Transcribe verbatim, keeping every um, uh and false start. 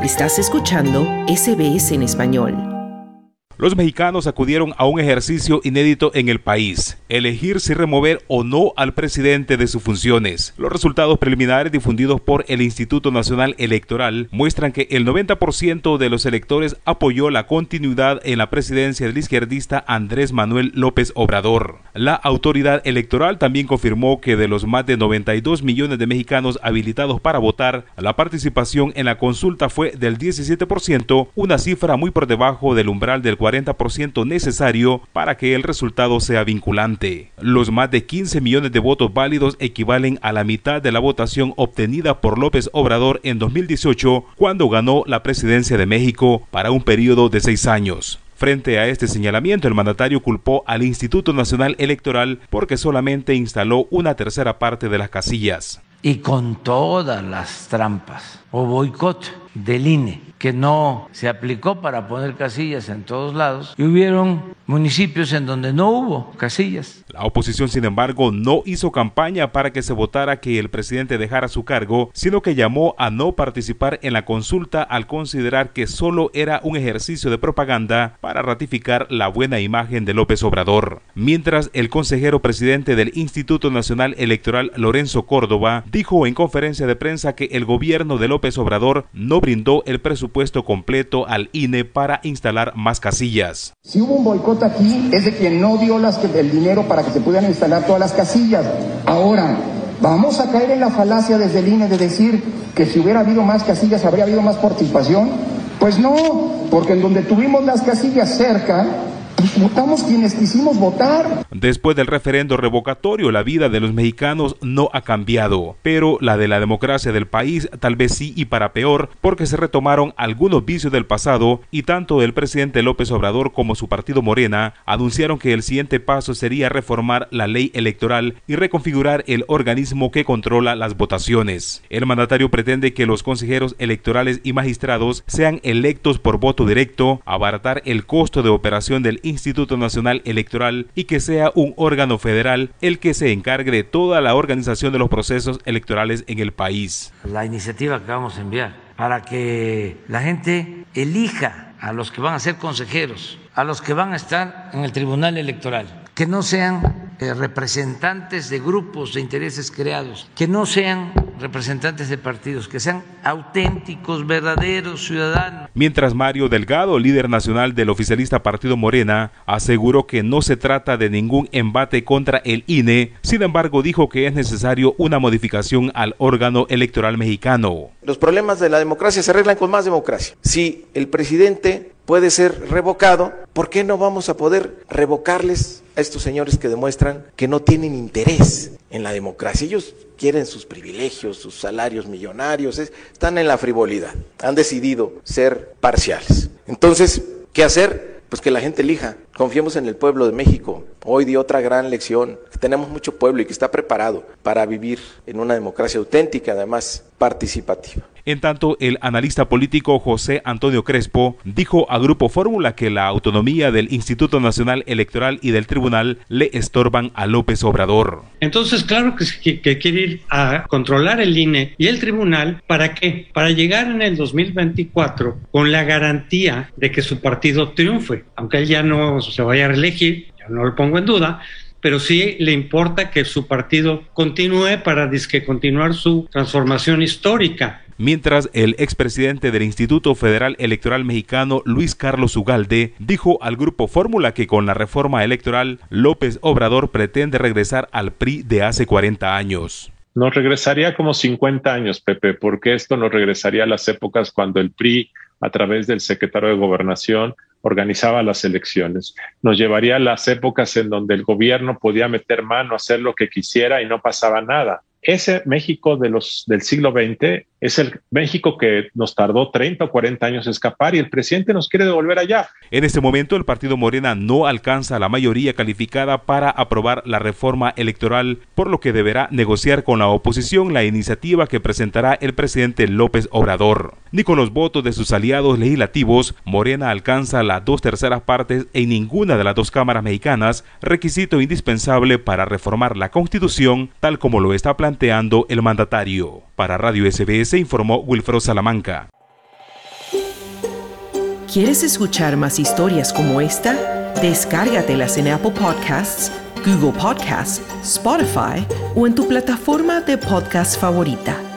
Estás escuchando S B S en español. Los mexicanos acudieron a un ejercicio inédito en el país: elegir si remover o no al presidente de sus funciones. Los resultados preliminares difundidos por el Instituto Nacional Electoral muestran que el noventa por ciento de los electores apoyó la continuidad en la presidencia del izquierdista Andrés Manuel López Obrador. La autoridad electoral también confirmó que de los más de noventa y dos millones de mexicanos habilitados para votar, la participación en la consulta fue del diecisiete por ciento, una cifra muy por debajo del umbral del cuarenta por ciento necesario para que el resultado sea vinculante. Los más de quince millones de votos válidos equivalen a la mitad de la votación obtenida por López Obrador en dos mil dieciocho, cuando ganó la presidencia de México para un periodo de seis años. Frente a este señalamiento, el mandatario culpó al Instituto Nacional Electoral porque solamente instaló una tercera parte de las casillas. Y con todas las trampas o boicot del I N E, que no se aplicó para poner casillas en todos lados, y hubieron municipios en donde no hubo casillas. La oposición, sin embargo, no hizo campaña para que se votara que el presidente dejara su cargo, sino que llamó a no participar en la consulta al considerar que solo era un ejercicio de propaganda para ratificar la buena imagen de López Obrador. Mientras, el consejero presidente del Instituto Nacional Electoral, Lorenzo Córdoba, dijo en conferencia de prensa que el gobierno de López Obrador no brindó el presupuesto completo al I N E para instalar más casillas. Si hubo un boicot aquí, es de quien no dio las, el dinero para que se pudieran instalar todas las casillas. Ahora, ¿vamos a caer en la falacia desde el I N E de decir que si hubiera habido más casillas habría habido más participación? Pues no, porque en donde tuvimos las casillas cerca, pues votamos quienes quisimos votar. Después del referendo revocatorio, la vida de los mexicanos no ha cambiado, pero la de la democracia del país tal vez sí, y para peor, porque se retomaron algunos vicios del pasado y tanto el presidente López Obrador como su partido Morena anunciaron que el siguiente paso sería reformar la ley electoral y reconfigurar el organismo que controla las votaciones. El mandatario pretende que los consejeros electorales y magistrados sean electos por voto directo, abaratar el costo de operación del Instituto Nacional Electoral y que sea un órgano federal el que se encargue de toda la organización de los procesos electorales en el país. La iniciativa que vamos a enviar para que la gente elija a los que van a ser consejeros, a los que van a estar en el Tribunal Electoral, que no sean eh, representantes de grupos de intereses creados, que no sean representantes de partidos, que sean auténticos, verdaderos ciudadanos. Mientras Mario Delgado, líder nacional del oficialista Partido Morena, aseguró que no se trata de ningún embate contra el I N E, sin embargo dijo que es necesario una modificación al órgano electoral mexicano. Los problemas de la democracia se arreglan con más democracia. Si el presidente puede ser revocado, ¿por qué no vamos a poder revocarles a estos señores que demuestran que no tienen interés en la democracia? Ellos quieren sus privilegios, sus salarios millonarios, están en la frivolidad, han decidido ser parciales. Entonces, ¿qué hacer? Pues que la gente elija. Confiemos en el pueblo de México. Hoy dio otra gran lección, que tenemos mucho pueblo y que está preparado para vivir en una democracia auténtica, además participativa. En tanto, el analista político José Antonio Crespo dijo a Grupo Fórmula que la autonomía del Instituto Nacional Electoral y del Tribunal le estorban a López Obrador. Entonces, claro que, que quiere ir a controlar el I N E y el Tribunal. ¿Para qué? Para llegar en el dos mil veinticuatro con la garantía de que su partido triunfe, aunque él ya no se vaya a reelegir, yo no lo pongo en duda, pero sí le importa que su partido continúe para disque continuar su transformación histórica. Mientras, el expresidente del Instituto Federal Electoral Mexicano, Luis Carlos Ugalde, dijo al Grupo Fórmula que con la reforma electoral, López Obrador pretende regresar al P R I de hace cuarenta años. Nos regresaría como cincuenta años, Pepe, porque esto nos regresaría a las épocas cuando el P R I, a través del secretario de Gobernación, organizaba las elecciones. Nos llevaría a las épocas en donde el gobierno podía meter mano, hacer lo que quisiera y no pasaba nada. Ese México de los, del siglo veinte es el México que nos tardó treinta o cuarenta años escapar y el presidente nos quiere devolver allá. En este momento, el partido Morena no alcanza la mayoría calificada para aprobar la reforma electoral, por lo que deberá negociar con la oposición la iniciativa que presentará el presidente López Obrador. Ni con los votos de sus aliados legislativos, Morena alcanza las dos terceras partes en ninguna de las dos cámaras mexicanas, requisito indispensable para reformar la Constitución, tal como lo está planteando el mandatario. Para Radio S B S informó Wilfredo Salamanca. ¿Quieres escuchar más historias como esta? Descárgatelas en Apple Podcasts, Google Podcasts, Spotify o en tu plataforma de podcast favorita.